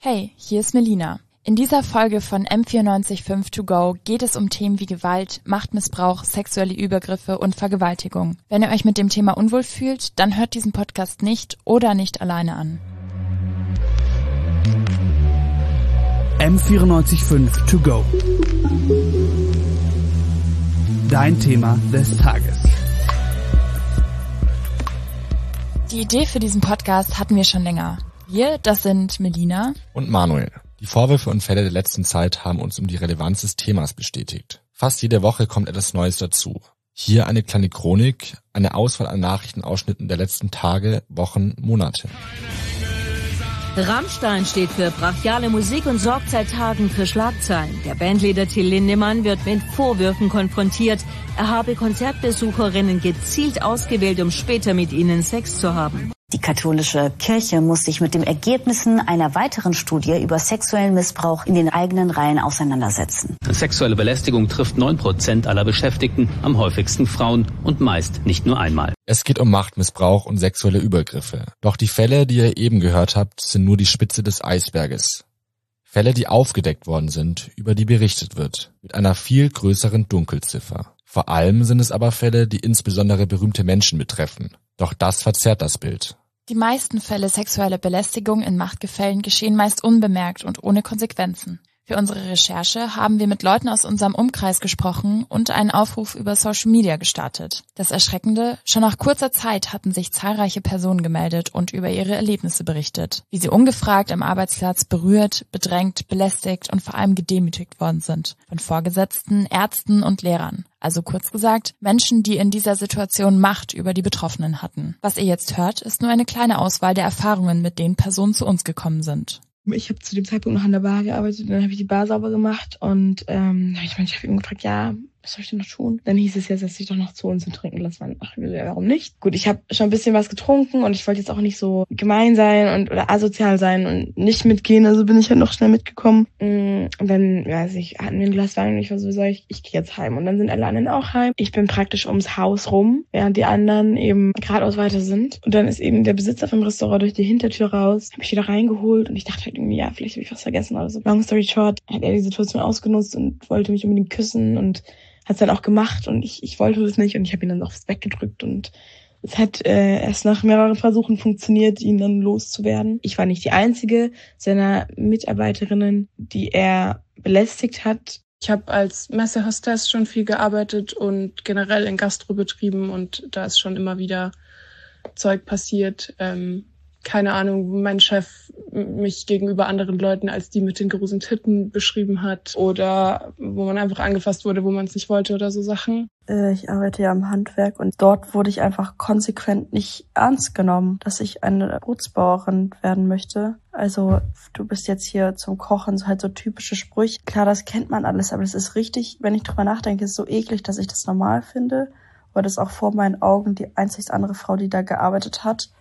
Hey, hier ist Melina. In dieser Folge von M94.5 To Go geht es um Themen wie Gewalt, Machtmissbrauch, sexuelle Übergriffe und Vergewaltigung. Wenn ihr euch mit dem Thema unwohl fühlt, dann hört diesen Podcast nicht oder nicht alleine an. M94.5 To Go. Dein Thema des Tages. Die Idee für diesen Podcast hatten wir schon länger. Wir, das sind Melina und Manuel. Die Vorwürfe und Fälle der letzten Zeit haben uns um die Relevanz des Themas bestätigt. Fast jede Woche kommt etwas Neues dazu. Hier eine kleine Chronik, eine Auswahl an Nachrichtenausschnitten der letzten Tage, Wochen, Monate. Rammstein steht für brachiale Musik und sorgt seit Tagen für Schlagzeilen. Der Bandleader Till Lindemann wird mit Vorwürfen konfrontiert. Er habe Konzertbesucherinnen gezielt ausgewählt, um später mit ihnen Sex zu haben. Die katholische Kirche muss sich mit den Ergebnissen einer weiteren Studie über sexuellen Missbrauch in den eigenen Reihen auseinandersetzen. Sexuelle Belästigung trifft 9% aller Beschäftigten, am häufigsten Frauen und meist nicht nur einmal. Es geht um Machtmissbrauch und sexuelle Übergriffe. Doch die Fälle, die ihr eben gehört habt, sind nur die Spitze des Eisberges. Fälle, die aufgedeckt worden sind, über die berichtet wird, mit einer viel größeren Dunkelziffer. Vor allem sind es aber Fälle, die insbesondere berühmte Menschen betreffen. Doch das verzerrt das Bild. Die meisten Fälle sexueller Belästigung in Machtgefällen geschehen meist unbemerkt und ohne Konsequenzen. Für unsere Recherche haben wir mit Leuten aus unserem Umkreis gesprochen und einen Aufruf über Social Media gestartet. Das Erschreckende, schon nach kurzer Zeit hatten sich zahlreiche Personen gemeldet und über ihre Erlebnisse berichtet, wie sie ungefragt am Arbeitsplatz berührt, bedrängt, belästigt und vor allem gedemütigt worden sind. Von Vorgesetzten, Ärzten und Lehrern. Also kurz gesagt, Menschen, die in dieser Situation Macht über die Betroffenen hatten. Was ihr jetzt hört, ist nur eine kleine Auswahl der Erfahrungen, mit denen Personen zu uns gekommen sind. Ich habe zu dem Zeitpunkt noch an der Bar gearbeitet und dann habe ich die Bar sauber gemacht und habe ich meinen Chef eben gefragt, ja, was soll ich denn noch tun? Dann hieß es jetzt, dass ich doch noch zu uns und trinken lassen. Ach, ja, warum nicht? Gut, ich habe schon ein bisschen was getrunken und ich wollte jetzt auch nicht so gemein sein oder asozial sein und nicht mitgehen, also bin ich halt noch schnell mitgekommen. Und dann, weiß ich, hatten wir ein Glas Wein und ich war sowieso, ich gehe jetzt heim. Und dann sind alle anderen auch heim. Ich bin praktisch ums Haus rum, während die anderen eben geradeaus weiter sind. Und dann ist eben der Besitzer vom Restaurant durch die Hintertür raus, habe ich wieder reingeholt und ich dachte halt irgendwie, ja, vielleicht habe ich was vergessen oder so. Long story short, hat er die Situation ausgenutzt und wollte mich unbedingt küssen und hat es dann auch gemacht und ich wollte das nicht und ich habe ihn dann auch weggedrückt und es hat erst nach mehreren Versuchen funktioniert, ihn dann loszuwerden. Ich war nicht die einzige seiner Mitarbeiterinnen, die er belästigt hat. Ich habe als Messehostess schon viel gearbeitet und generell in Gastrobetrieben und da ist schon immer wieder Zeug passiert. Keine Ahnung, wo mein Chef mich gegenüber anderen Leuten als die mit den großen Titten beschrieben hat oder wo man einfach angefasst wurde, wo man es nicht wollte oder so Sachen. Ich arbeite ja im Handwerk und dort wurde ich einfach konsequent nicht ernst genommen, dass ich eine Bootsbauerin werden möchte. Also du bist jetzt hier zum Kochen, so halt so typische Sprüche. Klar, das kennt man alles, aber das ist richtig, wenn ich drüber nachdenke, ist so eklig, dass ich das normal finde, weil das auch vor meinen Augen die einzig andere Frau, die da gearbeitet hat,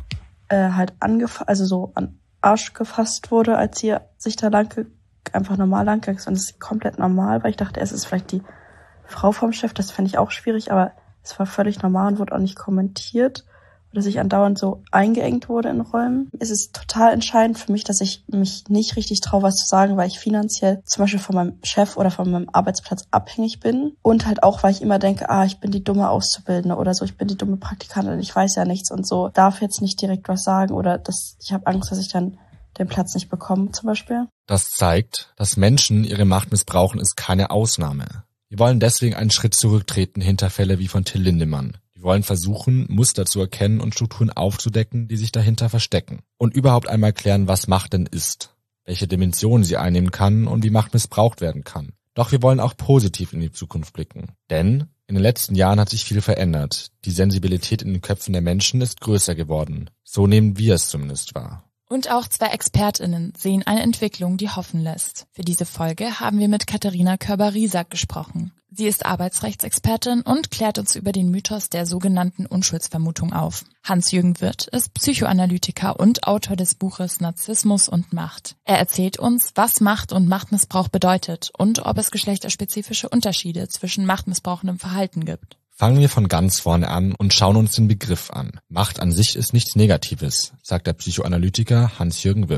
halt also so an Arsch gefasst wurde, als sie sich da einfach normal lang ging. Und das ist komplett normal, weil ich dachte, es ist vielleicht die Frau vom Chef, das fände ich auch schwierig, aber es war völlig normal und wurde auch nicht kommentiert. Dass ich andauernd so eingeengt wurde in Räumen. Es ist total entscheidend für mich, dass ich mich nicht richtig traue, was zu sagen, weil ich finanziell zum Beispiel von meinem Chef oder von meinem Arbeitsplatz abhängig bin. Und halt auch, weil ich immer denke, ich bin die dumme Auszubildende oder so, ich bin die dumme Praktikantin, ich weiß ja nichts und so. Darf jetzt nicht direkt was sagen oder ich habe Angst, dass ich dann den Platz nicht bekomme zum Beispiel. Das zeigt, dass Menschen ihre Macht missbrauchen, ist keine Ausnahme. Wir wollen deswegen einen Schritt zurücktreten hinter Fälle wie von Till Lindemann. Wir wollen versuchen, Muster zu erkennen und Strukturen aufzudecken, die sich dahinter verstecken. Und überhaupt einmal klären, was Macht denn ist, welche Dimensionen sie einnehmen kann und wie Macht missbraucht werden kann. Doch wir wollen auch positiv in die Zukunft blicken. Denn in den letzten Jahren hat sich viel verändert. Die Sensibilität in den Köpfen der Menschen ist größer geworden. So nehmen wir es zumindest wahr. Und auch zwei ExpertInnen sehen eine Entwicklung, die hoffen lässt. Für diese Folge haben wir mit Katharina Körber-Riesack gesprochen. Sie ist Arbeitsrechtsexpertin und klärt uns über den Mythos der sogenannten Unschuldsvermutung auf. Hans-Jürgen Wirth ist Psychoanalytiker und Autor des Buches Narzissmus und Macht. Er erzählt uns, was Macht und Machtmissbrauch bedeutet und ob es geschlechterspezifische Unterschiede zwischen machtmissbrauchendem Verhalten gibt. Fangen wir von ganz vorne an und schauen uns den Begriff an. Macht an sich ist nichts Negatives, sagt der Psychoanalytiker Hans-Jürgen Wirth.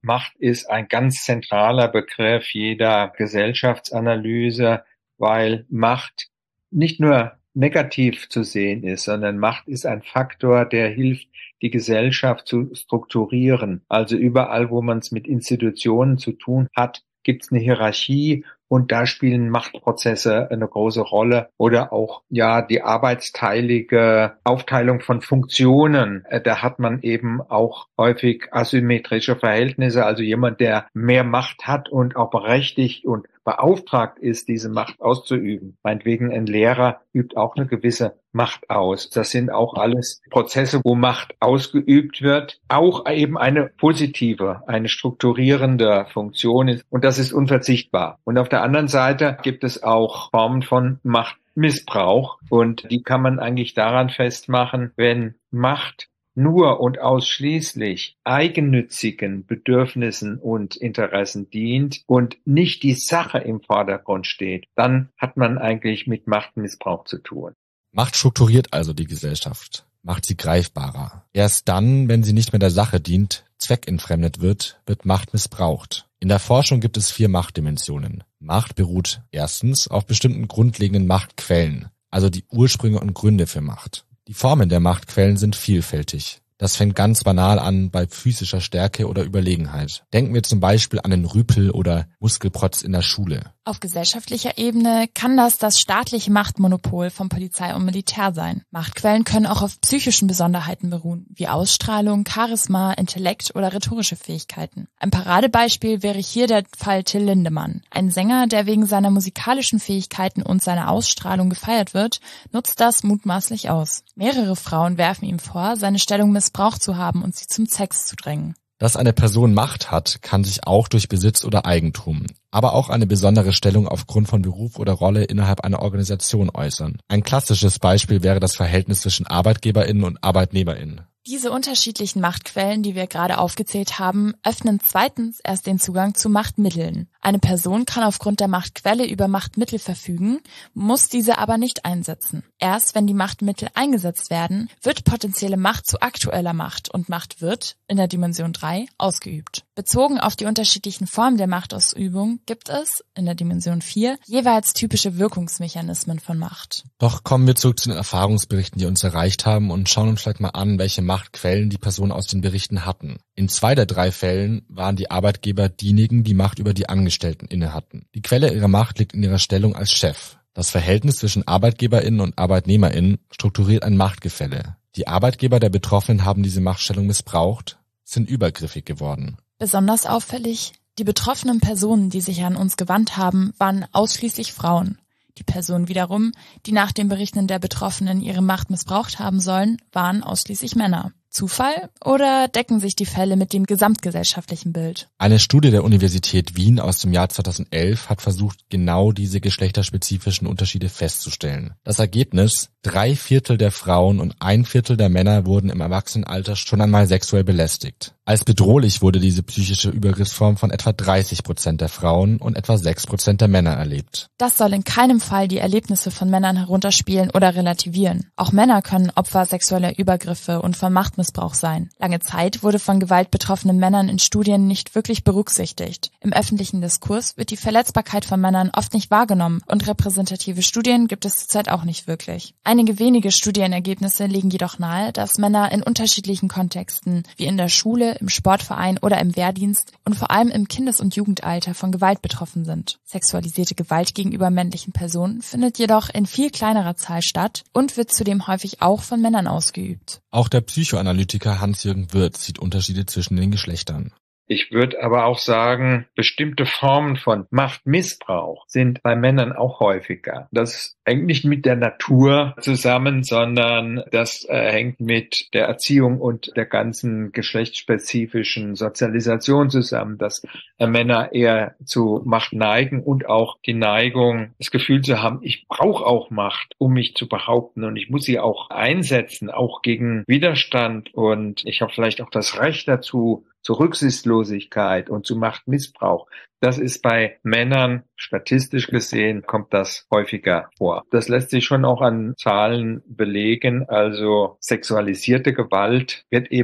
Macht ist ein ganz zentraler Begriff jeder Gesellschaftsanalyse, weil Macht nicht nur negativ zu sehen ist, sondern Macht ist ein Faktor, der hilft, die Gesellschaft zu strukturieren. Also überall, wo man es mit Institutionen zu tun hat, gibt es eine Hierarchie und da spielen Machtprozesse eine große Rolle oder auch die arbeitsteilige Aufteilung von Funktionen. Da hat man eben auch häufig asymmetrische Verhältnisse, also jemand, der mehr Macht hat und auch berechtigt und beauftragt ist, diese Macht auszuüben. Meinetwegen ein Lehrer übt auch eine gewisse Macht aus. Das sind auch alles Prozesse, wo Macht ausgeübt wird, auch eben eine positive, eine strukturierende Funktion ist. Und das ist unverzichtbar. Und auf der anderen Seite gibt es auch Formen von Machtmissbrauch. Und die kann man eigentlich daran festmachen, wenn Macht nur und ausschließlich eigennützigen Bedürfnissen und Interessen dient und nicht die Sache im Vordergrund steht, dann hat man eigentlich mit Machtmissbrauch zu tun. Macht strukturiert also die Gesellschaft, macht sie greifbarer. Erst dann, wenn sie nicht mehr der Sache dient, zweckentfremdet wird Macht missbraucht. In der Forschung gibt es 4 Machtdimensionen. Macht beruht erstens auf bestimmten grundlegenden Machtquellen, also die Ursprünge und Gründe für Macht. Die Formen der Machtquellen sind vielfältig. Das fängt ganz banal an bei physischer Stärke oder Überlegenheit. Denken wir zum Beispiel an den Rüpel oder Muskelprotz in der Schule. Auf gesellschaftlicher Ebene kann das staatliche Machtmonopol von Polizei und Militär sein. Machtquellen können auch auf psychischen Besonderheiten beruhen, wie Ausstrahlung, Charisma, Intellekt oder rhetorische Fähigkeiten. Ein Paradebeispiel wäre hier der Fall Till Lindemann. Ein Sänger, der wegen seiner musikalischen Fähigkeiten und seiner Ausstrahlung gefeiert wird, nutzt das mutmaßlich aus. Mehrere Frauen werfen ihm vor, seine Stellung missbraucht zu haben und sie zum Sex zu drängen. Dass eine Person Macht hat, kann sich auch durch Besitz oder Eigentum, aber auch eine besondere Stellung aufgrund von Beruf oder Rolle innerhalb einer Organisation äußern. Ein klassisches Beispiel wäre das Verhältnis zwischen ArbeitgeberInnen und ArbeitnehmerInnen. Diese unterschiedlichen Machtquellen, die wir gerade aufgezählt haben, öffnen zweitens erst den Zugang zu Machtmitteln. Eine Person kann aufgrund der Machtquelle über Machtmittel verfügen, muss diese aber nicht einsetzen. Erst wenn die Machtmittel eingesetzt werden, wird potenzielle Macht zu aktueller Macht und Macht wird, in der Dimension 3, ausgeübt. Bezogen auf die unterschiedlichen Formen der Machtausübung gibt es, in der Dimension 4, jeweils typische Wirkungsmechanismen von Macht. Doch kommen wir zurück zu den Erfahrungsberichten, die uns erreicht haben und schauen uns vielleicht mal an, welche Machtquellen die Personen aus den Berichten hatten. In 2 der 3 Fällen waren die Arbeitgeber diejenigen, die Macht über die Angestellten inne hatten. Die Quelle ihrer Macht liegt in ihrer Stellung als Chef. Das Verhältnis zwischen ArbeitgeberInnen und ArbeitnehmerInnen strukturiert ein Machtgefälle. Die Arbeitgeber der Betroffenen haben diese Machtstellung missbraucht, sind übergriffig geworden. Besonders auffällig, die betroffenen Personen, die sich an uns gewandt haben, waren ausschließlich Frauen. Die Personen wiederum, die nach den Berichten der Betroffenen ihre Macht missbraucht haben sollen, waren ausschließlich Männer. Zufall oder decken sich die Fälle mit dem gesamtgesellschaftlichen Bild? Eine Studie der Universität Wien aus dem Jahr 2011 hat versucht, genau diese geschlechterspezifischen Unterschiede festzustellen. Das Ergebnis: 3/4 der Frauen und 1/4 der Männer wurden im Erwachsenenalter schon einmal sexuell belästigt. Als bedrohlich wurde diese psychische Übergriffsform von etwa 30% der Frauen und etwa 6% der Männer erlebt. Das soll in keinem Fall die Erlebnisse von Männern herunterspielen oder relativieren. Auch Männer können Opfer sexueller Übergriffe und von Machtmissbrauch sein. Lange Zeit wurde von Gewalt betroffenen Männern in Studien nicht wirklich berücksichtigt. Im öffentlichen Diskurs wird die Verletzbarkeit von Männern oft nicht wahrgenommen und repräsentative Studien gibt es zurzeit auch nicht wirklich. Einige wenige Studienergebnisse legen jedoch nahe, dass Männer in unterschiedlichen Kontexten, wie in der Schule, im Sportverein oder im Wehrdienst und vor allem im Kindes- und Jugendalter von Gewalt betroffen sind. Sexualisierte Gewalt gegenüber männlichen Personen findet jedoch in viel kleinerer Zahl statt und wird zudem häufig auch von Männern ausgeübt. Auch der Psychoanalytiker Hans-Jürgen Wirth sieht Unterschiede zwischen den Geschlechtern. Ich würde aber auch sagen, bestimmte Formen von Machtmissbrauch sind bei Männern auch häufiger. Das hängt nicht mit der Natur zusammen, sondern das hängt mit der Erziehung und der ganzen geschlechtsspezifischen Sozialisation zusammen, dass Männer eher zu Macht neigen und auch die Neigung, das Gefühl zu haben, ich brauche auch Macht, um mich zu behaupten und ich muss sie auch einsetzen, auch gegen Widerstand und ich habe vielleicht auch das Recht dazu, zu Rücksichtslosigkeit und zu Machtmissbrauch. Das ist bei Männern, statistisch gesehen, kommt das häufiger vor. Das lässt sich schon auch an Zahlen belegen. Also sexualisierte Gewalt wird eben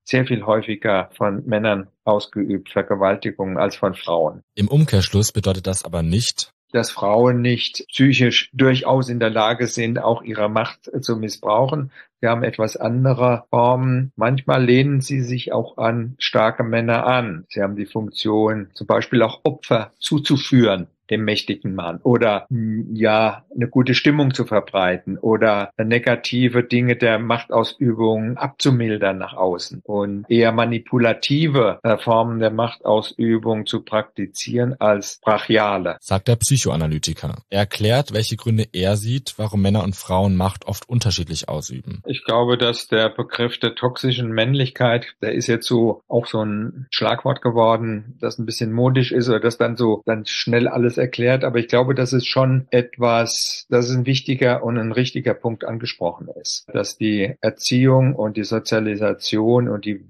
sehr viel häufiger von Männern ausgeübt, Vergewaltigungen, als von Frauen. Im Umkehrschluss bedeutet das aber nicht, dass Frauen nicht psychisch durchaus in der Lage sind, auch ihre Macht zu missbrauchen. Sie haben etwas andere Formen. Manchmal lehnen sie sich auch an starke Männer an. Sie haben die Funktion, zum Beispiel auch Opfer zuzuführen dem mächtigen Mann oder eine gute Stimmung zu verbreiten oder negative Dinge der Machtausübung abzumildern nach außen und eher manipulative Formen der Machtausübung zu praktizieren als brachiale. Sagt der Psychoanalytiker. Er erklärt, welche Gründe er sieht, warum Männer und Frauen Macht oft unterschiedlich ausüben. Ich glaube, dass der Begriff der toxischen Männlichkeit, der ist jetzt so auch so ein Schlagwort geworden, das ein bisschen modisch ist oder das dann schnell alles erklärt, aber ich glaube, dass es schon dass es ein wichtiger und ein richtiger Punkt angesprochen ist, dass die Erziehung und die Sozialisation und die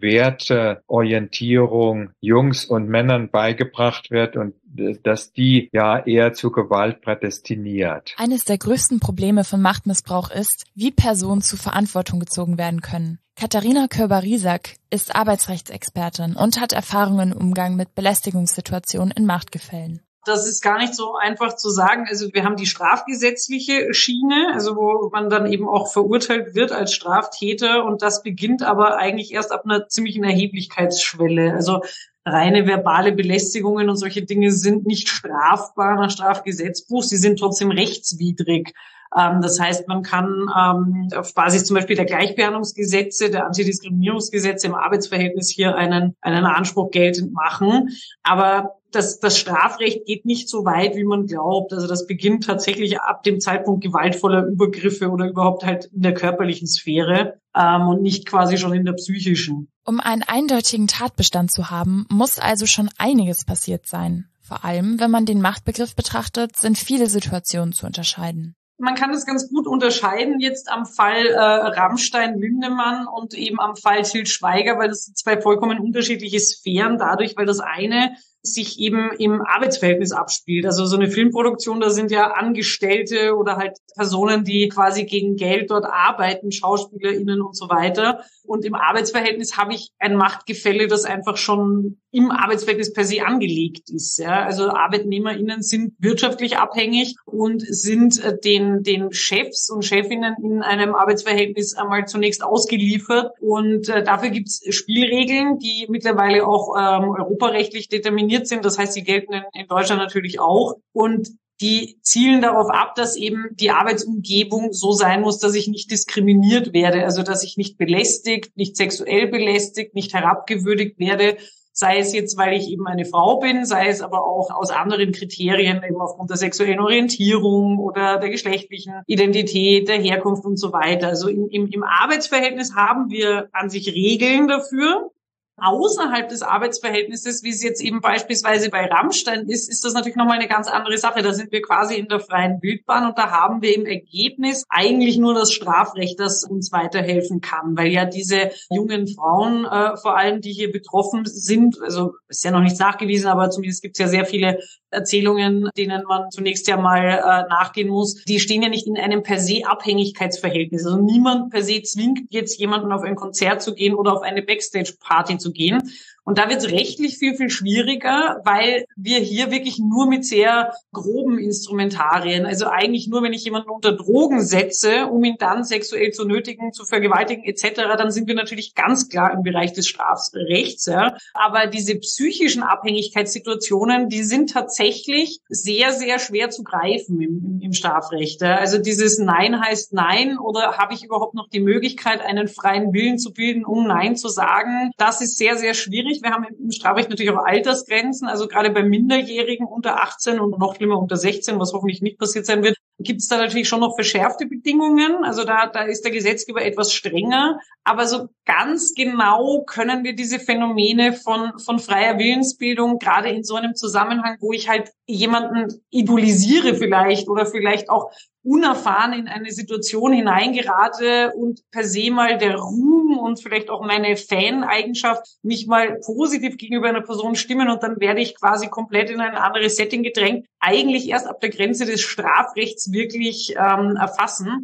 Werteorientierung Jungs und Männern beigebracht wird und dass die ja eher zu Gewalt prädestiniert. Eines der größten Probleme von Machtmissbrauch ist, wie Personen zur Verantwortung gezogen werden können. Katharina Körber-Riesack ist Arbeitsrechtsexpertin und hat Erfahrungen im Umgang mit Belästigungssituationen in Machtgefällen. Das ist gar nicht so einfach zu sagen. Also wir haben die strafgesetzliche Schiene, also wo man dann eben auch verurteilt wird als Straftäter und das beginnt aber eigentlich erst ab einer ziemlichen Erheblichkeitsschwelle. Also reine verbale Belästigungen und solche Dinge sind nicht strafbar nach Strafgesetzbuch, sie sind trotzdem rechtswidrig. Das heißt, man kann auf Basis zum Beispiel der Gleichbehandlungsgesetze, der Antidiskriminierungsgesetze im Arbeitsverhältnis hier einen Anspruch geltend machen. Aber das Strafrecht geht nicht so weit, wie man glaubt. Also das beginnt tatsächlich ab dem Zeitpunkt gewaltvoller Übergriffe oder überhaupt halt in der körperlichen Sphäre und nicht quasi schon in der psychischen. Um einen eindeutigen Tatbestand zu haben, muss also schon einiges passiert sein. Vor allem, wenn man den Machtbegriff betrachtet, sind viele Situationen zu unterscheiden. Man kann das ganz gut unterscheiden jetzt am Fall Rammstein-Lindemann und eben am Fall Til Schweiger, weil das sind zwei vollkommen unterschiedliche Sphären dadurch, weil das eine sich eben im Arbeitsverhältnis abspielt. Also so eine Filmproduktion, da sind ja Angestellte oder halt Personen, die quasi gegen Geld dort arbeiten, SchauspielerInnen und so weiter. Und im Arbeitsverhältnis habe ich ein Machtgefälle, das einfach schon im Arbeitsverhältnis per se angelegt ist. Ja. Also ArbeitnehmerInnen sind wirtschaftlich abhängig und sind den Chefs und Chefinnen in einem Arbeitsverhältnis einmal zunächst ausgeliefert. Und dafür gibt es Spielregeln, die mittlerweile auch europarechtlich determiniert sind. Das heißt, sie gelten in Deutschland natürlich auch. Und die zielen darauf ab, dass eben die Arbeitsumgebung so sein muss, dass ich nicht diskriminiert werde. Also, dass ich nicht belästigt, nicht sexuell belästigt, nicht herabgewürdigt werde. Sei es jetzt, weil ich eben eine Frau bin, sei es aber auch aus anderen Kriterien, eben aufgrund der sexuellen Orientierung oder der geschlechtlichen Identität, der Herkunft und so weiter. Also im Arbeitsverhältnis haben wir an sich Regeln dafür. Außerhalb des Arbeitsverhältnisses, wie es jetzt eben beispielsweise bei Rammstein ist das natürlich nochmal eine ganz andere Sache. Da sind wir quasi in der freien Wildbahn und da haben wir im Ergebnis eigentlich nur das Strafrecht, das uns weiterhelfen kann, weil ja diese jungen Frauen vor allem, die hier betroffen sind, also ist ja noch nichts nachgewiesen, aber zumindest gibt es ja sehr viele Erzählungen, denen man zunächst ja mal nachgehen muss, die stehen ja nicht in einem per se Abhängigkeitsverhältnis. Also niemand per se zwingt jetzt jemanden auf ein Konzert zu gehen oder auf eine Backstage-Party zu gehen. Und da wird es rechtlich viel, viel schwieriger, weil wir hier wirklich nur mit sehr groben Instrumentarien, also eigentlich nur, wenn ich jemanden unter Drogen setze, um ihn dann sexuell zu nötigen, zu vergewaltigen etc., dann sind wir natürlich ganz klar im Bereich des Strafrechts. Ja. Aber diese psychischen Abhängigkeitssituationen, die sind tatsächlich sehr, sehr schwer zu greifen im Strafrecht. Ja. Also dieses Nein heißt Nein oder habe ich überhaupt noch die Möglichkeit, einen freien Willen zu bilden, um Nein zu sagen, das ist sehr, sehr schwierig. Wir haben im Strafrecht natürlich auch Altersgrenzen, also gerade bei Minderjährigen unter 18 und noch schlimmer unter 16, was hoffentlich nicht passiert sein wird, gibt es da natürlich schon noch verschärfte Bedingungen. Also da ist der Gesetzgeber etwas strenger. Aber so ganz genau können wir diese Phänomene von freier Willensbildung, gerade in so einem Zusammenhang, wo ich halt jemanden idolisiere vielleicht oder vielleicht auch unerfahren in eine Situation hineingerate und per se mal der Ruhm und vielleicht auch meine Fan-Eigenschaft mich mal positiv gegenüber einer Person stimmen und dann werde ich quasi komplett in ein anderes Setting gedrängt, eigentlich erst ab der Grenze des Strafrechts wirklich erfassen.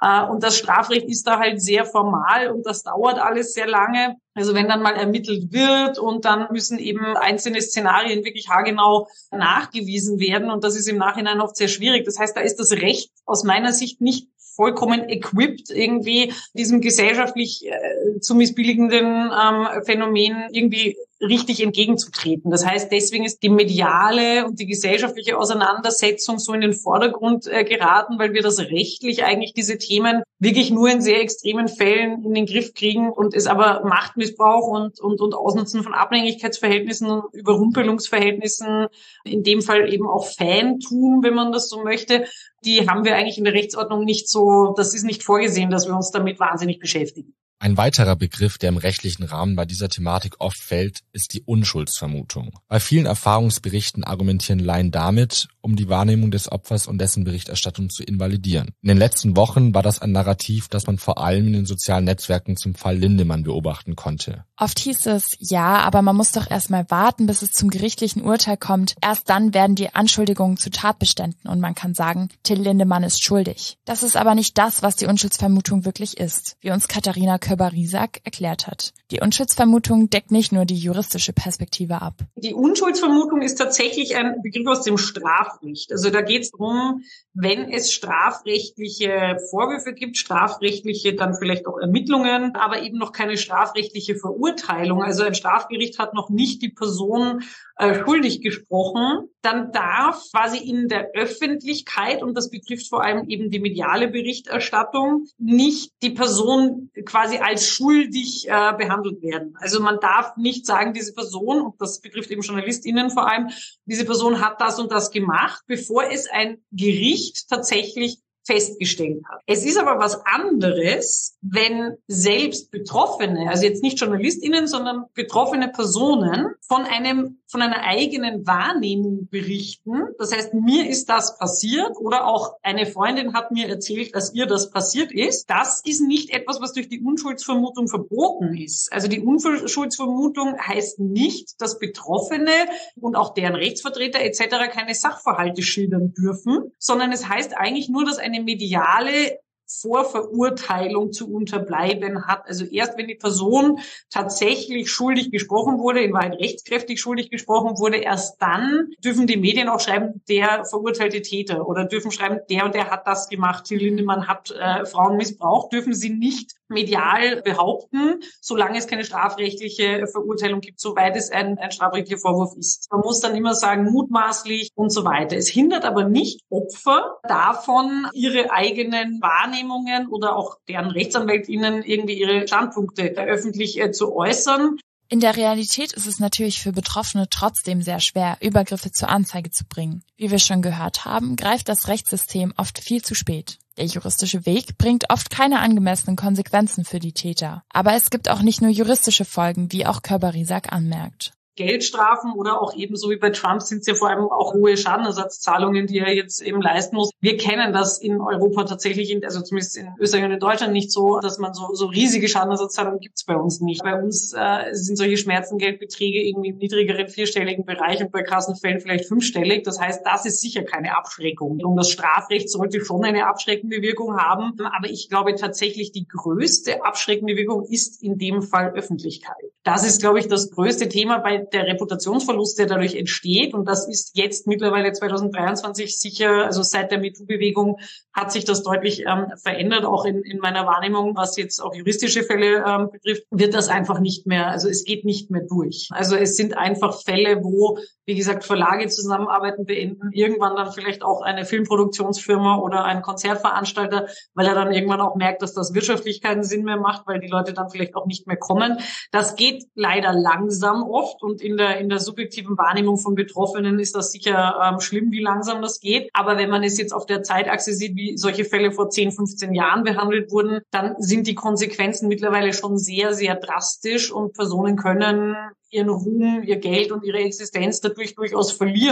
Und das Strafrecht ist da halt sehr formal und das dauert alles sehr lange. Also wenn dann mal ermittelt wird und dann müssen eben einzelne Szenarien wirklich haargenau nachgewiesen werden und das ist im Nachhinein oft sehr schwierig. Das heißt, da ist das Recht aus meiner Sicht nicht vollkommen equipped, irgendwie diesem gesellschaftlich zu missbilligenden Phänomen irgendwie richtig entgegenzutreten. Das heißt, deswegen ist die mediale und die gesellschaftliche Auseinandersetzung so in den Vordergrund geraten, weil wir das rechtlich eigentlich diese Themen wirklich nur in sehr extremen Fällen in den Griff kriegen und es aber Machtmissbrauch und Ausnutzen von Abhängigkeitsverhältnissen und Überrumpelungsverhältnissen, in dem Fall eben auch Fantum, wenn man das so möchte, die haben wir eigentlich in der Rechtsordnung nicht so, das ist nicht vorgesehen, dass wir uns damit wahnsinnig beschäftigen. Ein weiterer Begriff, der im rechtlichen Rahmen bei dieser Thematik oft fällt, ist die Unschuldsvermutung. Bei vielen Erfahrungsberichten argumentieren Laien damit, um die Wahrnehmung des Opfers und dessen Berichterstattung zu invalidieren. In den letzten Wochen war das ein Narrativ, das man vor allem in den sozialen Netzwerken zum Fall Lindemann beobachten konnte. Oft hieß es, ja, aber man muss doch erstmal warten, bis es zum gerichtlichen Urteil kommt. Erst dann werden die Anschuldigungen zu Tatbeständen und man kann sagen, Till Lindemann ist schuldig. Das ist aber nicht das, was die Unschuldsvermutung wirklich ist, wie uns Katharina Körber-Riesack erklärt hat. Die Unschuldsvermutung deckt nicht nur die juristische Perspektive ab. Die Unschuldsvermutung ist tatsächlich ein Begriff aus dem Strafrecht. Also da geht es darum, wenn es strafrechtliche Vorwürfe gibt, strafrechtliche dann vielleicht auch Ermittlungen, aber eben noch keine strafrechtliche Verurteilung. Also ein Strafgericht hat noch nicht die Person schuldig gesprochen, dann darf quasi in der Öffentlichkeit, und das betrifft vor allem eben die mediale Berichterstattung, nicht die Person quasi als schuldig behandelt werden. Also man darf nicht sagen, diese Person, und das betrifft eben JournalistInnen vor allem, diese Person hat das und das gemacht, bevor es ein Gericht tatsächlich festgestellt hat. Es ist aber was anderes, wenn selbst Betroffene, also jetzt nicht JournalistInnen, sondern betroffene Personen von einer eigenen Wahrnehmung berichten. Das heißt, mir ist das passiert oder auch eine Freundin hat mir erzählt, dass ihr das passiert ist. Das ist nicht etwas, was durch die Unschuldsvermutung verboten ist. Also die Unschuldsvermutung heißt nicht, dass Betroffene und auch deren Rechtsvertreter etc. keine Sachverhalte schildern dürfen, sondern es heißt eigentlich nur, dass eine mediale Vorverurteilung zu unterbleiben hat. Also erst wenn die Person tatsächlich schuldig gesprochen wurde, in Wahrheit rechtskräftig schuldig gesprochen wurde, erst dann dürfen die Medien auch schreiben, der verurteilte Täter, oder dürfen schreiben, der und der hat das gemacht, Till Lindemann hat Frauen missbraucht, dürfen sie nicht medial behaupten, solange es keine strafrechtliche Verurteilung gibt, soweit es ein strafrechtlicher Vorwurf ist. Man muss dann immer sagen, mutmaßlich und so weiter. Es hindert aber nicht Opfer davon, ihre eigenen Wahrnehmungen oder auch deren RechtsanwältInnen irgendwie ihre Standpunkte öffentlich zu äußern. In der Realität ist es natürlich für Betroffene trotzdem sehr schwer, Übergriffe zur Anzeige zu bringen. Wie wir schon gehört haben, greift das Rechtssystem oft viel zu spät. Der juristische Weg bringt oft keine angemessenen Konsequenzen für die Täter. Aber es gibt auch nicht nur juristische Folgen, wie auch Körber-Riesack anmerkt. Geldstrafen oder auch ebenso wie bei Trump sind es ja vor allem auch hohe Schadenersatzzahlungen, die er jetzt eben leisten muss. Wir kennen das in Europa tatsächlich, also zumindest in Österreich und in Deutschland nicht so, dass man so riesige Schadenersatzzahlungen gibt es bei uns nicht. Bei uns sind solche Schmerzengeldbeträge irgendwie im niedrigeren vierstelligen Bereich und bei krassen Fällen vielleicht fünfstellig. Das heißt, das ist sicher keine Abschreckung. Und das Strafrecht sollte schon eine abschreckende Wirkung haben. Aber ich glaube tatsächlich, die größte abschreckende Wirkung ist in dem Fall Öffentlichkeit. Das ist, glaube ich, das größte Thema bei der Reputationsverlust, der dadurch entsteht. Und das ist jetzt mittlerweile 2023 sicher, also seit der MeToo-Bewegung hat sich das deutlich verändert. Auch in meiner Wahrnehmung, was jetzt auch juristische Fälle betrifft, wird das einfach nicht mehr, also es geht nicht mehr durch. Also es sind einfach Fälle, wo, wie gesagt, Verlage Zusammenarbeiten beenden, irgendwann dann vielleicht auch eine Filmproduktionsfirma oder ein Konzertveranstalter, weil er dann irgendwann auch merkt, dass das wirtschaftlich keinen Sinn mehr macht, weil die Leute dann vielleicht auch nicht mehr kommen. Das geht leider langsam oft. Und in der subjektiven Wahrnehmung von Betroffenen ist das sicher schlimm, wie langsam das geht. Aber wenn man es jetzt auf der Zeitachse sieht, wie solche Fälle vor 10, 15 Jahren behandelt wurden, dann sind die Konsequenzen mittlerweile schon sehr, sehr drastisch und Personen können ihren Ruhm, ihr Geld und ihre Existenz dadurch durchaus verlieren.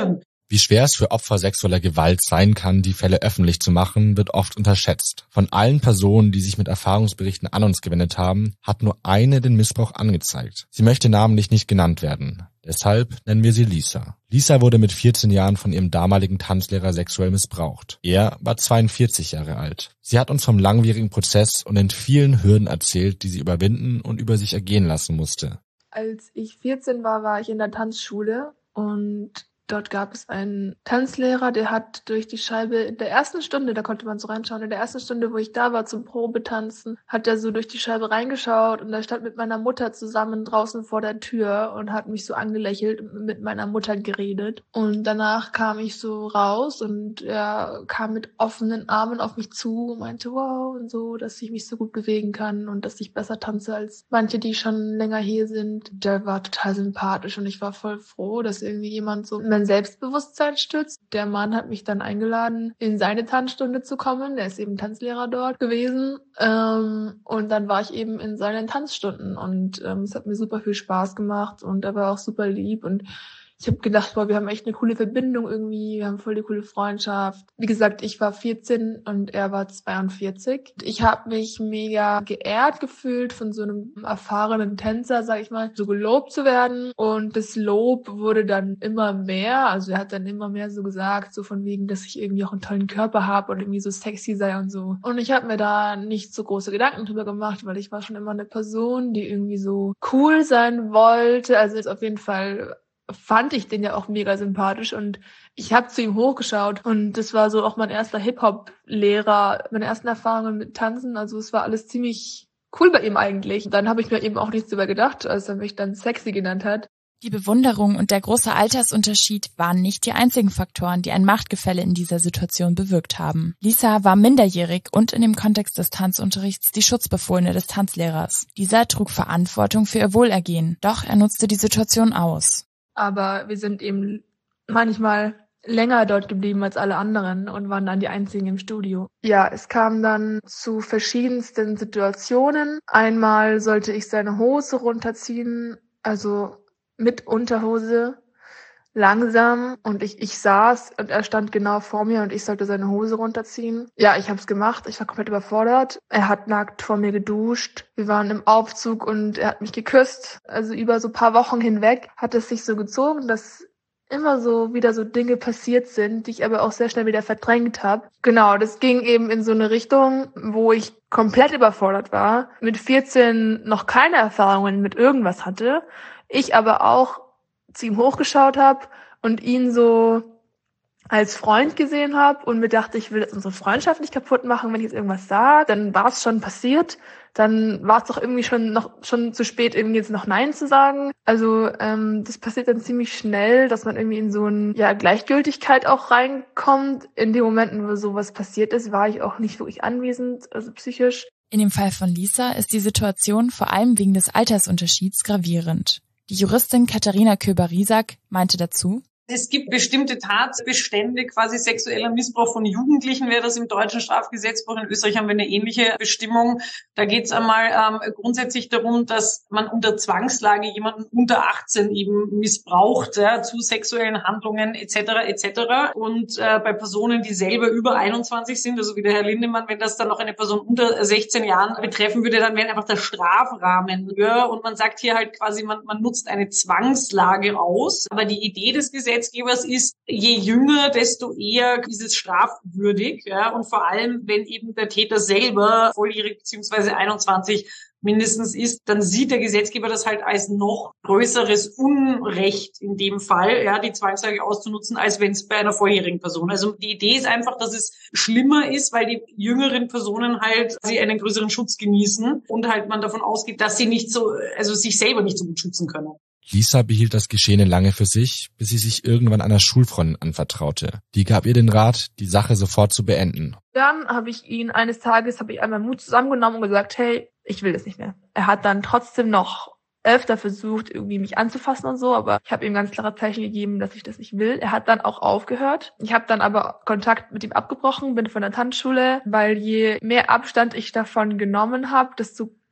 Wie schwer es für Opfer sexueller Gewalt sein kann, die Fälle öffentlich zu machen, wird oft unterschätzt. Von allen Personen, die sich mit Erfahrungsberichten an uns gewendet haben, hat nur eine den Missbrauch angezeigt. Sie möchte namentlich nicht genannt werden. Deshalb nennen wir sie Lisa. Lisa wurde mit 14 Jahren von ihrem damaligen Tanzlehrer sexuell missbraucht. Er war 42 Jahre alt. Sie hat uns vom langwierigen Prozess und den vielen Hürden erzählt, die sie überwinden und über sich ergehen lassen musste. Als ich 14 war, war ich in der Tanzschule und dort gab es einen Tanzlehrer, der hat durch die Scheibe in der ersten Stunde, da konnte man so reinschauen, in der ersten Stunde, wo ich da war zum Probetanzen, hat er so durch die Scheibe reingeschaut und er stand mit meiner Mutter zusammen draußen vor der Tür und hat mich so angelächelt und mit meiner Mutter geredet. Und danach kam ich so raus und er kam mit offenen Armen auf mich zu und meinte, wow, und so, dass ich mich so gut bewegen kann und dass ich besser tanze als manche, die schon länger hier sind. Der war total sympathisch und ich war voll froh, dass irgendwie jemand so mein Selbstbewusstsein stützt. Der Mann hat mich dann eingeladen, in seine Tanzstunde zu kommen. Der ist eben Tanzlehrer dort gewesen. Und dann war ich eben in seinen Tanzstunden und es hat mir super viel Spaß gemacht und er war auch super lieb und ich habe gedacht, boah, wir haben echt eine coole Verbindung irgendwie, wir haben voll die coole Freundschaft. Wie gesagt, ich war 14 und er war 42. Ich habe mich mega geehrt gefühlt, von so einem erfahrenen Tänzer, sag ich mal, so gelobt zu werden. Und das Lob wurde dann immer mehr. Also er hat dann immer mehr so gesagt, so von wegen, dass ich irgendwie auch einen tollen Körper habe und irgendwie so sexy sei und so. Und ich habe mir da nicht so große Gedanken drüber gemacht, weil ich war schon immer eine Person, die irgendwie so cool sein wollte. Also jetzt auf jeden Fall fand ich den ja auch mega sympathisch und ich habe zu ihm hochgeschaut und das war so auch mein erster Hip-Hop-Lehrer, meine ersten Erfahrungen mit Tanzen, also es war alles ziemlich cool bei ihm eigentlich. Dann habe ich mir eben auch nichts drüber gedacht, als er mich dann sexy genannt hat. Die Bewunderung und der große Altersunterschied waren nicht die einzigen Faktoren, die ein Machtgefälle in dieser Situation bewirkt haben. Lisa war minderjährig und in dem Kontext des Tanzunterrichts die Schutzbefohlene des Tanzlehrers. Dieser trug Verantwortung für ihr Wohlergehen, doch er nutzte die Situation aus. Aber wir sind eben manchmal länger dort geblieben als alle anderen und waren dann die einzigen im Studio. Ja, es kam dann zu verschiedensten Situationen. Einmal sollte ich seine Hose runterziehen, also mit Unterhose, langsam. Und ich saß und er stand genau vor mir und ich sollte seine Hose runterziehen. Ja, ich habe es gemacht. Ich war komplett überfordert. Er hat nackt vor mir geduscht. Wir waren im Aufzug und er hat mich geküsst. Also über so ein paar Wochen hinweg hat es sich so gezogen, dass immer so wieder so Dinge passiert sind, die ich aber auch sehr schnell wieder verdrängt habe. Genau, das ging eben in so eine Richtung, wo ich komplett überfordert war, mit 14 noch keine Erfahrungen mit irgendwas hatte. Ich aber auch zu ihm hochgeschaut habe und ihn so als Freund gesehen habe und mir dachte, ich will jetzt unsere Freundschaft nicht kaputt machen, wenn ich jetzt irgendwas sage. Dann war es schon passiert. Dann war es doch irgendwie schon zu spät, irgendwie jetzt noch Nein zu sagen. Also das passiert dann ziemlich schnell, dass man irgendwie in so eine Gleichgültigkeit auch reinkommt. In den Momenten, wo sowas passiert ist, war ich auch nicht wirklich anwesend, also psychisch. In dem Fall von Lisa ist die Situation vor allem wegen des Altersunterschieds gravierend. Die Juristin Katharina Köber-Riesack meinte dazu: Es gibt bestimmte Tatbestände, quasi sexueller Missbrauch von Jugendlichen wäre das im deutschen Strafgesetzbuch. In Österreich haben wir eine ähnliche Bestimmung. Da geht es einmal grundsätzlich darum, dass man unter Zwangslage jemanden unter 18 eben missbraucht, ja, zu sexuellen Handlungen etc. Und bei Personen, die selber über 21 sind, also wie der Herr Lindemann, wenn das dann noch eine Person unter 16 Jahren betreffen würde, dann wäre einfach der Strafrahmen höher. Und man sagt hier halt quasi, man nutzt eine Zwangslage aus. Aber die Idee des Gesetzgebers ist, je jünger, desto eher ist es strafwürdig, ja, und vor allem, wenn eben der Täter selber volljährig bzw. 21 mindestens ist, dann sieht der Gesetzgeber das halt als noch größeres Unrecht in dem Fall, ja, die Zwangslage auszunutzen, als wenn es bei einer vorherigen Person. Also die Idee ist einfach, dass es schlimmer ist, weil die jüngeren Personen halt einen größeren Schutz genießen und halt man davon ausgeht, dass sie nicht so, also sich selber nicht so gut schützen können. Lisa behielt das Geschehene lange für sich, bis sie sich irgendwann einer Schulfreundin anvertraute. Die gab ihr den Rat, die Sache sofort zu beenden. Dann habe ich eines Tages einmal Mut zusammengenommen und gesagt, hey, ich will das nicht mehr. Er hat dann trotzdem noch öfter versucht, irgendwie mich anzufassen und so, aber ich habe ihm ganz klare Zeichen gegeben, dass ich das nicht will. Er hat dann auch aufgehört. Ich habe dann aber Kontakt mit ihm abgebrochen, bin von der Tanzschule, weil je mehr Abstand ich davon genommen habe, desto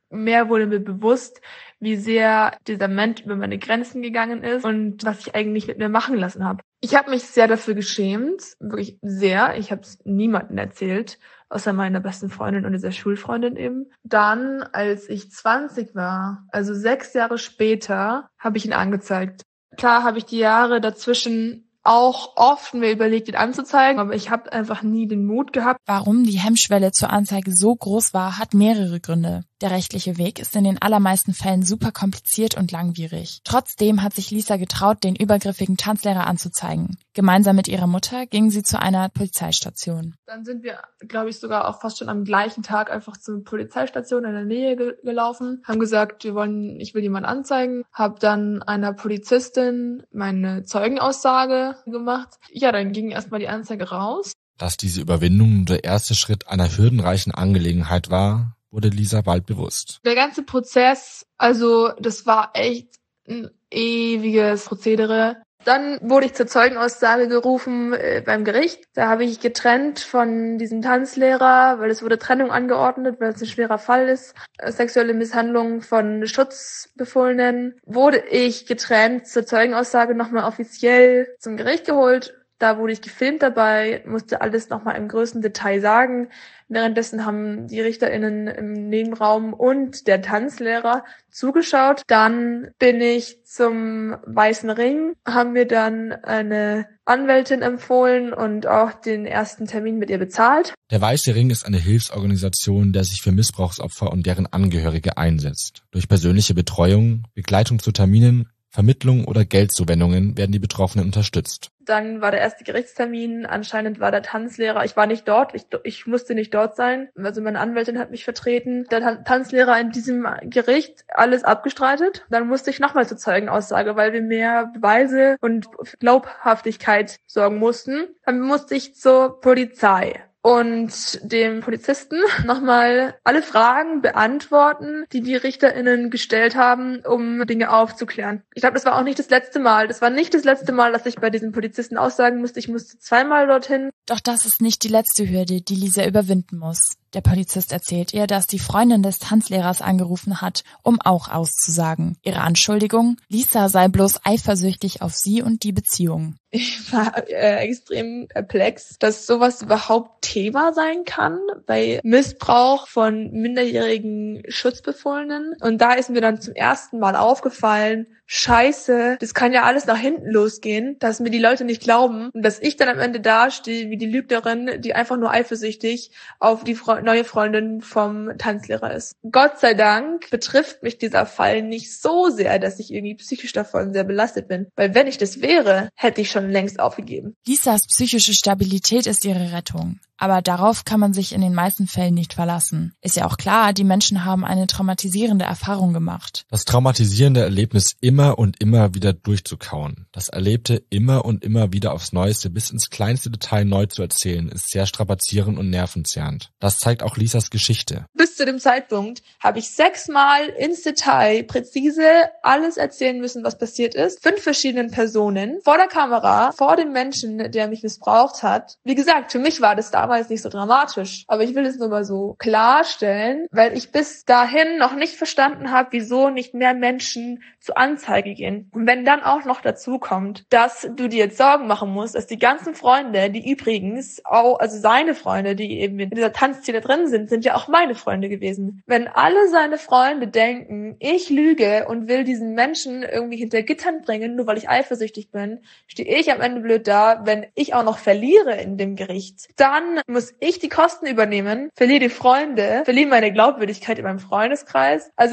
mehr wurde mir bewusst, wie sehr dieser Mensch über meine Grenzen gegangen ist und was ich eigentlich mit mir machen lassen habe. Ich habe mich sehr dafür geschämt, wirklich sehr. Ich habe es niemandem erzählt, außer meiner besten Freundin und dieser Schulfreundin eben. Dann, als ich 20 war, also 6 Jahre später, habe ich ihn angezeigt. Klar habe ich die Jahre dazwischen auch oft mir überlegt, ihn anzuzeigen, aber ich habe einfach nie den Mut gehabt. Warum die Hemmschwelle zur Anzeige so groß war, hat mehrere Gründe. Der rechtliche Weg ist in den allermeisten Fällen super kompliziert und langwierig. Trotzdem hat sich Lisa getraut, den übergriffigen Tanzlehrer anzuzeigen. Gemeinsam mit ihrer Mutter ging sie zu einer Polizeistation. Dann sind wir, glaube ich, sogar auch fast schon am gleichen Tag einfach zur Polizeistation in der Nähe gelaufen, haben gesagt, ich will jemanden anzeigen, habe dann einer Polizistin meine Zeugenaussage gemacht. Ja, dann ging erstmal die Anzeige raus. Dass diese Überwindung der erste Schritt einer hürdenreichen Angelegenheit war, wurde Lisa bald bewusst. Der ganze Prozess, also das war echt ein ewiges Prozedere. Dann wurde ich zur Zeugenaussage gerufen beim Gericht. Da habe ich getrennt von diesem Tanzlehrer, weil es wurde Trennung angeordnet, weil es ein schwerer Fall ist. Sexuelle Misshandlung von Schutzbefohlenen. Wurde ich getrennt zur Zeugenaussage nochmal offiziell zum Gericht geholt. Da wurde ich gefilmt dabei, musste alles nochmal im größten Detail sagen. Währenddessen haben die RichterInnen im Nebenraum und der Tanzlehrer zugeschaut. Dann bin ich zum Weißen Ring, haben mir dann eine Anwältin empfohlen und auch den ersten Termin mit ihr bezahlt. Der Weiße Ring ist eine Hilfsorganisation, der sich für Missbrauchsopfer und deren Angehörige einsetzt. Durch persönliche Betreuung, Begleitung zu Terminen, Vermittlung oder Geldzuwendungen werden die Betroffenen unterstützt. Dann war der erste Gerichtstermin, anscheinend war der Tanzlehrer, ich war nicht dort, ich musste nicht dort sein, also meine Anwältin hat mich vertreten. Der Tanzlehrer in diesem Gericht alles abgestreitet. Dann musste ich nochmal zur Zeugenaussage, weil wir mehr Beweise und Glaubhaftigkeit sorgen mussten. Dann musste ich zur Polizei und dem Polizisten nochmal alle Fragen beantworten, die die RichterInnen gestellt haben, um Dinge aufzuklären. Ich glaube, das war auch nicht das letzte Mal. Das war nicht das letzte Mal, dass ich bei diesem Polizisten aussagen musste. Ich musste 2-mal dorthin. Doch das ist nicht die letzte Hürde, die Lisa überwinden muss. Der Polizist erzählt ihr, dass die Freundin des Tanzlehrers angerufen hat, um auch auszusagen. Ihre Anschuldigung, Lisa sei bloß eifersüchtig auf sie und die Beziehung. Ich war extrem perplex, dass sowas überhaupt Thema sein kann bei Missbrauch von minderjährigen Schutzbefohlenen. Und da ist mir dann zum ersten Mal aufgefallen, Scheiße, das kann ja alles nach hinten losgehen, dass mir die Leute nicht glauben und dass ich dann am Ende dastehe wie die Lügnerin, die einfach nur eifersüchtig auf die neue Freundin vom Tanzlehrer ist. Gott sei Dank betrifft mich dieser Fall nicht so sehr, dass ich irgendwie psychisch davon sehr belastet bin. Weil wenn ich das wäre, hätte ich schon längst aufgegeben. Lisas psychische Stabilität ist ihre Rettung. Aber darauf kann man sich in den meisten Fällen nicht verlassen. Ist ja auch klar, die Menschen haben eine traumatisierende Erfahrung gemacht. Das traumatisierende Erlebnis immer und immer wieder durchzukauen, das Erlebte immer und immer wieder aufs Neueste bis ins kleinste Detail neu zu erzählen, ist sehr strapazierend und nervenzerrend. Das zeigt auch Lisas Geschichte. Bis zu dem Zeitpunkt habe ich 6-mal ins Detail präzise alles erzählen müssen, was passiert ist. 5 verschiedenen Personen, vor der Kamera, vor dem Menschen, der mich missbraucht hat. Wie gesagt, für mich war das damals nicht so dramatisch. Aber ich will es nur mal so klarstellen, weil ich bis dahin noch nicht verstanden habe, wieso nicht mehr Menschen zur Anzeige gehen. Und wenn dann auch noch dazu kommt, dass du dir jetzt Sorgen machen musst, dass die ganzen Freunde, die übrigens auch, also seine Freunde, die eben in dieser Tanzszene drin sind ja auch meine Freunde gewesen. Wenn alle seine Freunde denken, ich lüge und will diesen Menschen irgendwie hinter Gittern bringen, nur weil ich eifersüchtig bin, stehe ich am Ende blöd da, wenn ich auch noch verliere in dem Gericht. Dann muss ich die Kosten übernehmen, verliere die Freunde, verliere meine Glaubwürdigkeit in meinem Freundeskreis. Also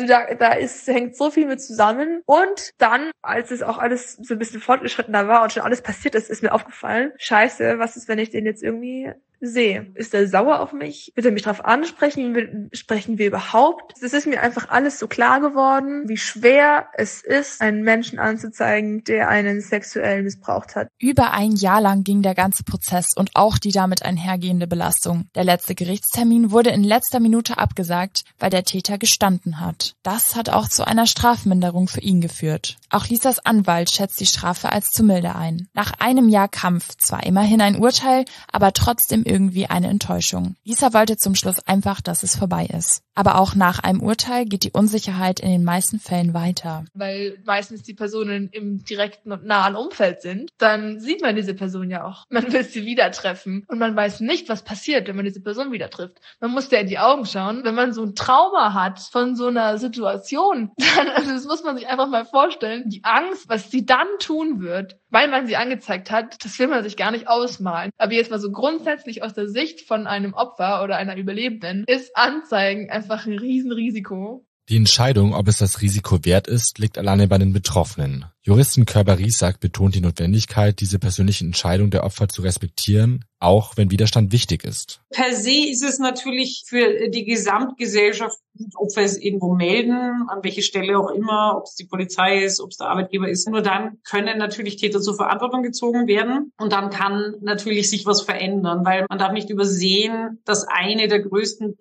hängt so viel mit zusammen. Und dann, als es auch alles so ein bisschen fortgeschrittener war und schon alles passiert ist, ist mir aufgefallen, scheiße, was ist, wenn ich den jetzt irgendwie sehe? Ist er sauer auf mich? Wird er mich darauf ansprechen? Sprechen wir überhaupt? Es ist mir einfach alles so klar geworden, wie schwer es ist, einen Menschen anzuzeigen, der einen sexuell missbraucht hat. Über ein Jahr lang ging der ganze Prozess und auch die damit einhergehende Belastung. Der letzte Gerichtstermin wurde in letzter Minute abgesagt, weil der Täter gestanden hat. Das hat auch zu einer Strafminderung für ihn geführt. Auch Lisas Anwalt schätzt die Strafe als zu milde ein. Nach einem Jahr Kampf zwar immerhin ein Urteil, aber trotzdem irgendwie eine Enttäuschung. Lisa wollte zum Schluss einfach, dass es vorbei ist. Aber auch nach einem Urteil geht die Unsicherheit in den meisten Fällen weiter. Weil meistens die Personen im direkten und nahen Umfeld sind, dann sieht man diese Person ja auch. Man will sie wieder treffen und man weiß nicht, was passiert, wenn man diese Person wieder trifft. Man muss der in die Augen schauen. Wenn man so ein Trauma hat von so einer Situation, dann, also das muss man sich einfach mal vorstellen, die Angst, was sie dann tun wird, weil man sie angezeigt hat, das will man sich gar nicht ausmalen. Aber jetzt mal so grundsätzlich aus der Sicht von einem Opfer oder einer Überlebenden ist Anzeigen einfach ein Riesenrisiko. Die Entscheidung, ob es das Risiko wert ist, liegt alleine bei den Betroffenen. Juristin Körber-Riesack betont die Notwendigkeit, diese persönliche Entscheidung der Opfer zu respektieren, auch wenn Widerstand wichtig ist. Per se ist es natürlich für die Gesamtgesellschaft gut, ob wir es irgendwo melden, an welche Stelle auch immer, ob es die Polizei ist, ob es der Arbeitgeber ist. Nur dann können natürlich Täter zur Verantwortung gezogen werden und dann kann natürlich sich was verändern, weil man darf nicht übersehen, dass eine der größten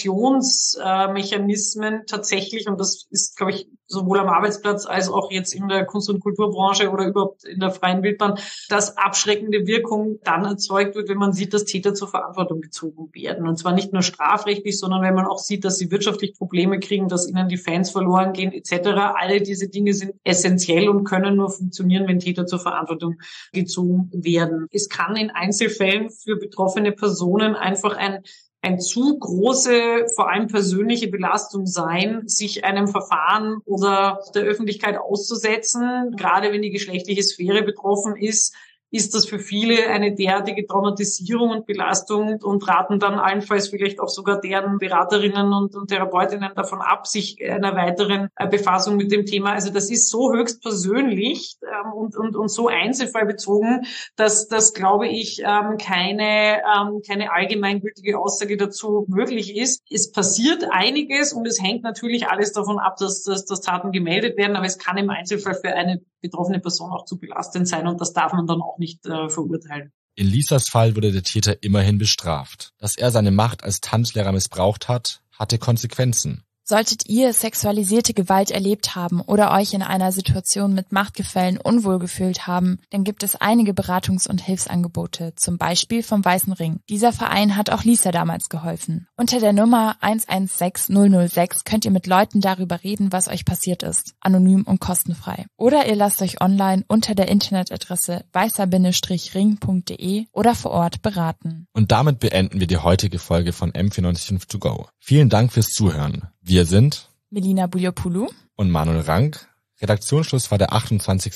Präventionsmechanismen tatsächlich, und das ist, glaube ich, sowohl am Arbeitsplatz als auch jetzt in der Kunst- und Kulturbranche oder überhaupt in der freien Wildbahn, dass abschreckende Wirkung dann erzeugt wird, wenn man sieht, dass Täter zur Verantwortung gezogen werden. Und zwar nicht nur strafrechtlich, sondern wenn man auch sieht, dass sie wirtschaftlich Probleme kriegen, dass ihnen die Fans verloren gehen etc. Alle diese Dinge sind essentiell und können nur funktionieren, wenn Täter zur Verantwortung gezogen werden. Es kann in Einzelfällen für betroffene Personen einfach ein zu große, vor allem persönliche Belastung sein, sich einem Verfahren oder der Öffentlichkeit auszusetzen. Gerade wenn die geschlechtliche Sphäre betroffen ist das für viele eine derartige Traumatisierung und Belastung und raten dann allenfalls vielleicht auch sogar deren Beraterinnen und Therapeutinnen davon ab, sich einer weiteren Befassung mit dem Thema. Also das ist so höchst persönlich und so einzelfallbezogen, dass das, glaube ich, keine allgemeingültige Aussage dazu möglich ist. Es passiert einiges und es hängt natürlich alles davon ab, dass Taten gemeldet werden, aber es kann im Einzelfall für eine betroffene Person auch zu belastend sein und das darf man dann auch nicht verurteilen. In Lisas Fall wurde der Täter immerhin bestraft. Dass er seine Macht als Tanzlehrer missbraucht hat, hatte Konsequenzen. Solltet ihr sexualisierte Gewalt erlebt haben oder euch in einer Situation mit Machtgefällen unwohl gefühlt haben, dann gibt es einige Beratungs- und Hilfsangebote, zum Beispiel vom Weißen Ring. Dieser Verein hat auch Lisa damals geholfen. Unter der Nummer 116006 könnt ihr mit Leuten darüber reden, was euch passiert ist, anonym und kostenfrei. Oder ihr lasst euch online unter der Internetadresse weißer-ring.de oder vor Ort beraten. Und damit beenden wir die heutige Folge von M945 To Go. Vielen Dank fürs Zuhören. Wir sind Melina Buliopoulou und Manuel Rank. Redaktionsschluss war der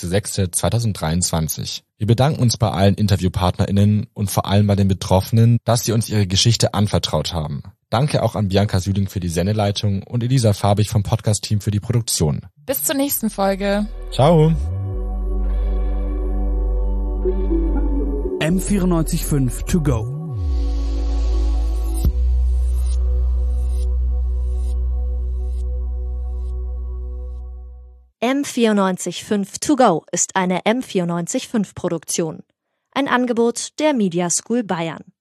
28.06.2023. Wir bedanken uns bei allen InterviewpartnerInnen und vor allem bei den Betroffenen, dass sie uns ihre Geschichte anvertraut haben. Danke auch an Bianca Süding für die Sendeleitung und Elisa Farbig vom Podcast-Team für die Produktion. Bis zur nächsten Folge. Ciao. M945 To Go. M945 To Go ist eine M945 Produktion. Ein Angebot der Media School Bayern.